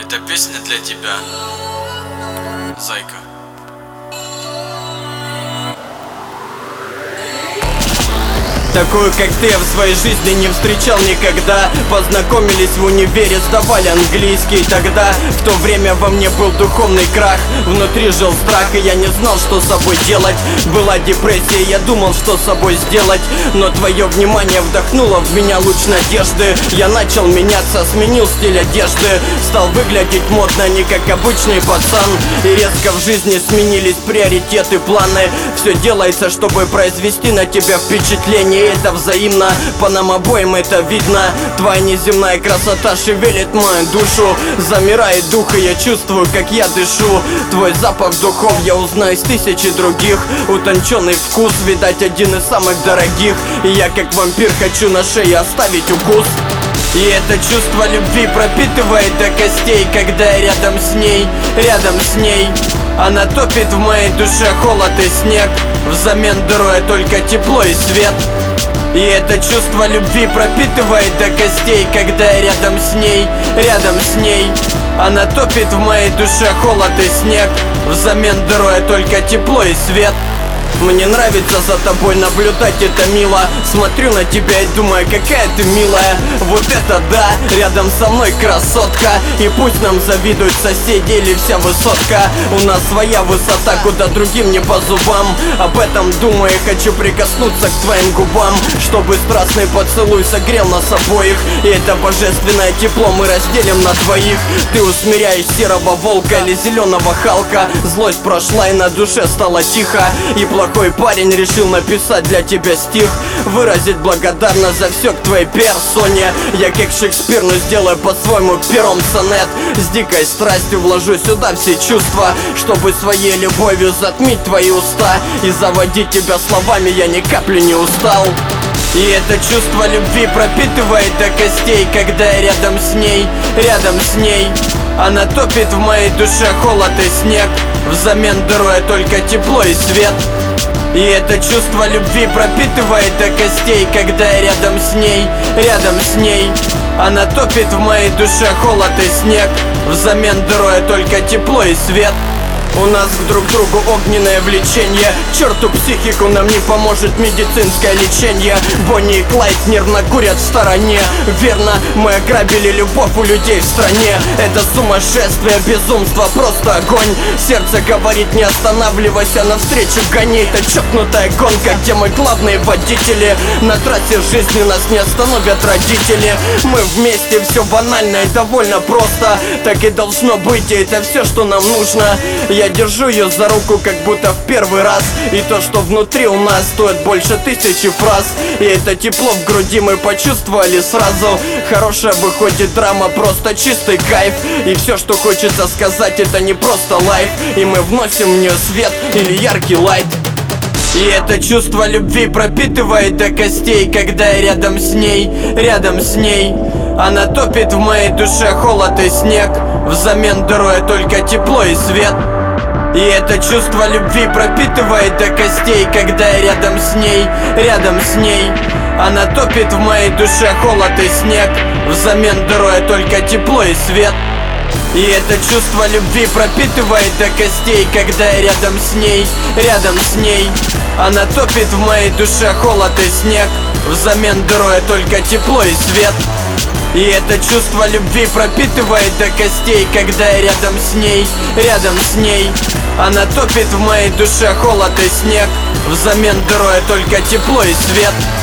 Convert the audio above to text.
Эта песня для тебя, зайка. Такую, как ты, я в своей жизни не встречал никогда. Познакомились в универе, сдавали английский. Тогда, в то время во мне был духовный крах. Внутри жил страх, и я не знал, что с собой делать. Была депрессия, я думал, что с собой сделать. Но твое внимание вдохнуло в меня луч надежды. Я начал меняться, сменил стиль одежды. Стал выглядеть модно, не как обычный пацан. И резко в жизни сменились приоритеты, планы. Все делается, чтобы произвести на тебя впечатление. Это взаимно, по нам обоим это видно. Твоя неземная красота шевелит мою душу. Замирает дух, и я чувствую, как я дышу. Твой запах духов я узнаю из тысячи других. Утонченный вкус, видать, один из самых дорогих. И я, как вампир, хочу на шее оставить укус. И это чувство любви пропитывает до костей. Когда я рядом с ней, она топит в моей душе холод и снег, взамен даруя только тепло и свет. И это чувство любви пропитывает до костей. Когда я рядом с ней, она топит в моей душе холод и снег, взамен даруя только тепло и свет. Мне нравится за тобой наблюдать, это мило. Смотрю на тебя и думаю, какая ты милая. Вот это да, рядом со мной красотка. И пусть нам завидуют соседи или вся высотка. У нас своя высота, куда другим не по зубам. Об этом думаю, хочу прикоснуться к твоим губам, чтобы страстный поцелуй согрел нас обоих. И это божественное тепло мы разделим на двоих. Ты усмиряешь серого волка или зеленого Халка. Злость прошла и на душе стало тихо. И плохой парень решил написать для тебя стих, выразить благодарность за все к твоей персоне. Я как Шекспир, но сделаю по-своему пером сонет. С дикой страстью вложу сюда все чувства, чтобы своей любовью затмить твои уста. И заводить тебя словами я ни капли не устал. И это чувство любви пропитывает до костей. Когда я рядом с ней, она топит в моей душе холод и снег, взамен даруя только тепло и свет. И это чувство любви пропитывает до костей. Когда я рядом с ней, она топит в моей душе холод и снег, взамен даруя только тепло и свет. У нас друг к другу огненное влечение. Черту психику нам не поможет медицинское лечение. Бонни и Клайд нервно курят в стороне. Верно, мы ограбили любовь у людей в стране. Это сумасшествие, безумство, просто огонь. Сердце говорит, не останавливайся, навстречу гони. Это чокнутая гонка, где мы главные водители. На трассе жизни нас не остановят родители. Мы вместе, все банально и довольно просто. Так и должно быть, и это все, что нам нужно. Я держу ее за руку, как будто в первый раз. И то, что внутри у нас, стоит больше 1000 фраз. И это тепло в груди мы почувствовали сразу. Хорошая выходит драма, просто чистый кайф. И все, что хочется сказать, это не просто лайф. И мы вносим в нее свет или яркий лайт. И это чувство любви пропитывает до костей. Когда я рядом с ней, она топит в моей душе холод и снег, взамен даруя только тепло и свет. И это чувство любви пропитывает до костей. Когда я рядом с ней, она топит в моей душе холод и снег, взамен даруя только тепло и свет. И это чувство любви пропитывает до костей. Когда я рядом с ней, она топит в моей душе холод и снег, взамен даруя только тепло и свет. И это чувство любви пропитывает до костей. Когда я рядом с ней, она топит в моей душе холод и снег, взамен даруя только тепло и свет.